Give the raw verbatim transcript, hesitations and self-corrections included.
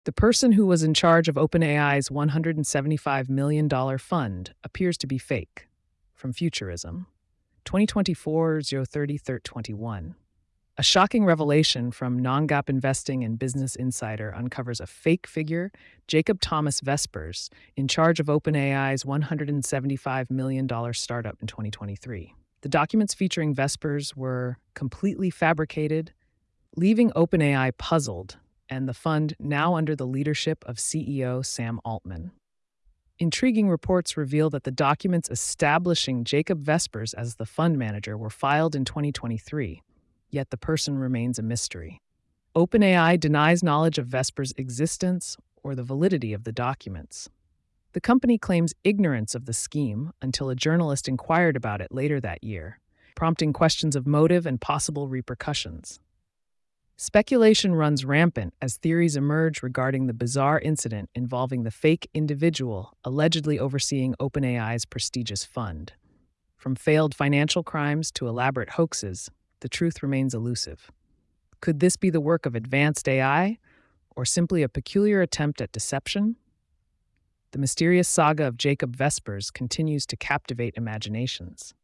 The person who was in charge of OpenAI's one hundred seventy-five million dollars fund appears to be fake. From Futurism. twenty twenty-four oh thirty twenty-one. A shocking revelation from non-GAAP Investing and Business Insider uncovers a fake figure, Jacob Thomas Vespers, in charge of OpenAI's one hundred seventy-five million dollars startup in twenty twenty-three. The documents featuring Vespers were completely fabricated, leaving OpenAI puzzled, and the fund now under the leadership of C E O Sam Altman. Intriguing reports reveal that the documents establishing Jacob Vespers as the fund manager were filed in twenty twenty-three, yet the person remains a mystery. OpenAI denies knowledge of Vespers' existence or the validity of the documents. The company claims ignorance of the scheme until a journalist inquired about it later that year, prompting questions of motive and possible repercussions. Speculation runs rampant as theories emerge regarding the bizarre incident involving the fake individual allegedly overseeing OpenAI's prestigious fund. From failed financial crimes to elaborate hoaxes, the truth remains elusive. Could this be the work of advanced A I, or simply a peculiar attempt at deception? The mysterious saga of Jacob Vespers continues to captivate imaginations.